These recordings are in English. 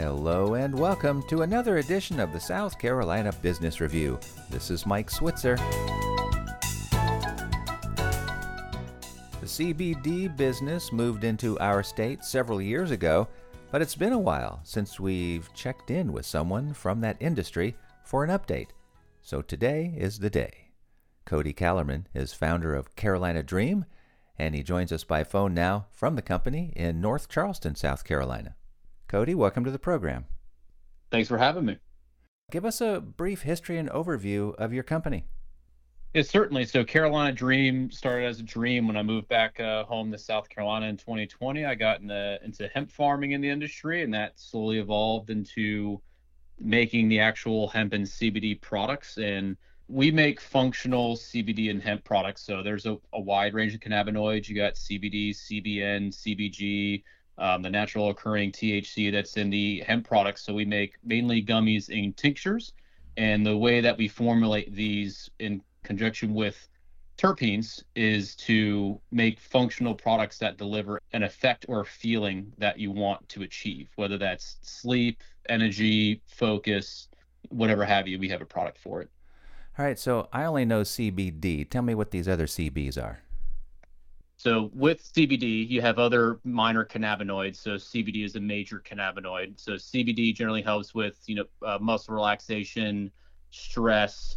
Hello and welcome to another edition of the South Carolina Business Review. This is Mike Switzer. The CBD business moved into our state several years ago, but it's been a while since we've checked in with someone from that industry for an update. So today is the day. Cody Callerman is founder of Carolina Dream, and he joins us by phone now from the company in North Charleston, South Carolina. Cody, welcome to the program. Thanks for having me. Give us a brief history and overview of your company. Yeah, certainly. So Carolina Dream started as a dream when I moved back home to South Carolina in 2020. I got into hemp farming in the industry, and that slowly evolved into making the actual hemp and CBD products. And we make functional CBD and hemp products. So there's a wide range of cannabinoids. You got CBD, CBN, CBG, the natural occurring THC that's in the hemp products. So we make mainly gummies and tinctures. And the way that we formulate these in conjunction with terpenes is to make functional products that deliver an effect or feeling that you want to achieve, whether that's sleep, energy, focus, whatever have you. We have a product for it. All right, so I only know CBD. Tell me what these other CBs are. So with CBD, you have other minor cannabinoids. So CBD is a major cannabinoid. So CBD generally helps with, muscle relaxation, stress.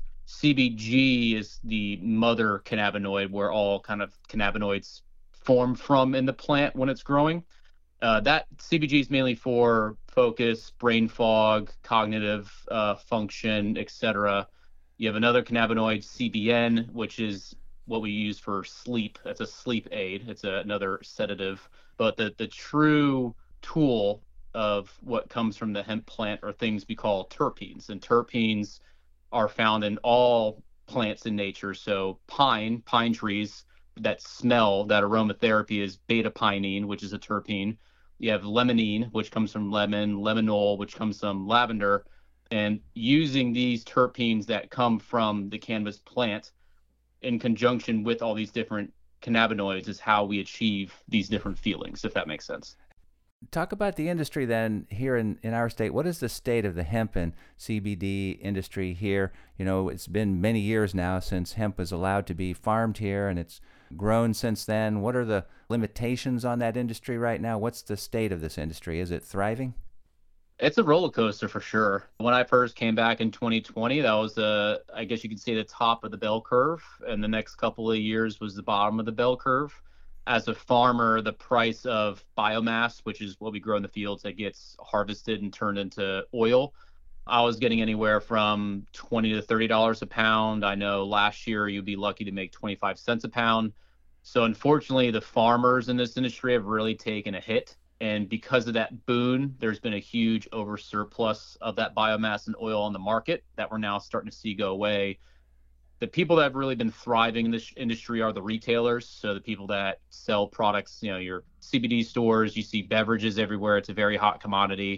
CBG is the mother cannabinoid where all kind of cannabinoids form from in the plant when it's growing. That CBG is mainly for focus, brain fog, cognitive function, etc. You have another cannabinoid, CBN, which is what we use for sleep. That's a sleep aid. It's another sedative. But the true tool of what comes from the hemp plant are things we call terpenes. And terpenes are found in all plants in nature. So pine trees that smell, that aromatherapy is beta-pinene, which is a terpene. You have limonene, which comes from lemon, lemonol, which comes from lavender. And using these terpenes that come from the cannabis plant in conjunction with all these different cannabinoids is how we achieve these different feelings, if that makes sense. Talk about the industry then here in our state. What is the state of the hemp and CBD industry here? It's been many years now since hemp was allowed to be farmed here, and it's grown since then. What are the limitations on that industry right now? What's the state of this industry? Is it thriving? It's a roller coaster for sure. When I first came back in 2020, that was I guess you could say the top of the bell curve, and the next couple of years was the bottom of the bell curve. As a farmer, the price of biomass, which is what we grow in the fields that gets harvested and turned into oil, I was getting anywhere from $20 to $30 a pound. I know last year you'd be lucky to make 25 cents a pound. So unfortunately, the farmers in this industry have really taken a hit. And because of that boon, there's been a huge oversurplus of that biomass and oil on the market that we're now starting to see go away. The people that have really been thriving in this industry are the retailers. So the people that sell products, your CBD stores, you see beverages everywhere. It's a very hot commodity.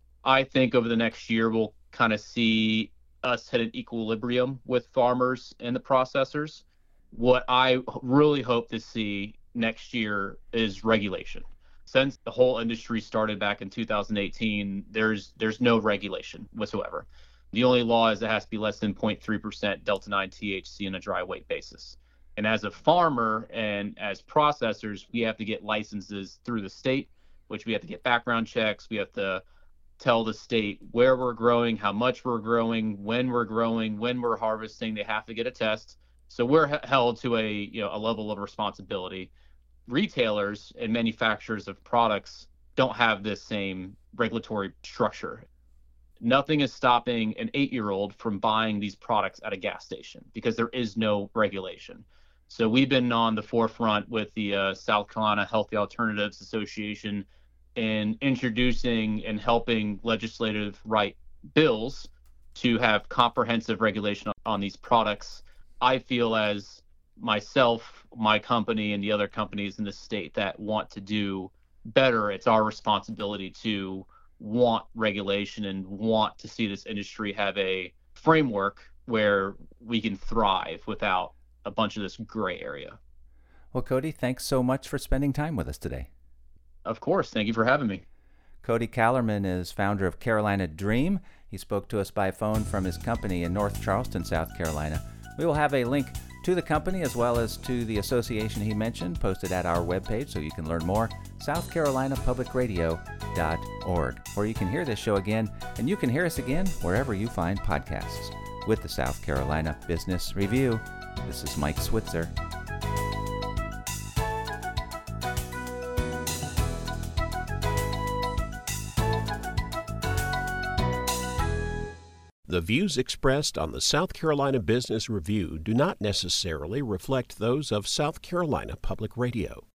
I think over the next year, we'll kind of see us hit an equilibrium with farmers and the processors. What I really hope to see next year is regulation. Since the whole industry started back in 2018, there's no regulation whatsoever. The only law is it has to be less than 0.3% Delta-9 THC on a dry weight basis. And as a farmer and as processors, we have to get licenses through the state, which we have to get background checks. We have to tell the state where we're growing, how much we're growing, when we're harvesting. They have to get a test. So we're held to a level of responsibility. Retailers and manufacturers of products don't have this same regulatory structure. Nothing is stopping an 8-year-old from buying these products at a gas station because there is no regulation. So we've been on the forefront with the South Carolina Healthy Alternatives Association in introducing and helping legislative write bills to have comprehensive regulation on these products. I feel as myself, my company, and the other companies in the state that want to do better, it's our responsibility to want regulation and want to see this industry have a framework where we can thrive without a bunch of this gray area. Well, Cody, thanks so much for spending time with us today. Of course. Thank you for having me. Cody Callerman is founder of Carolina Dream. He spoke to us by phone from his company in North Charleston, South Carolina. We will have a link to the company as well as to the association he mentioned posted at our webpage so you can learn more, southcarolinapublicradio.org, where you can hear this show again, and you can hear us again wherever you find podcasts. With the South Carolina Business Review, this is Mike Switzer. The views expressed on the South Carolina Business Review do not necessarily reflect those of South Carolina Public Radio.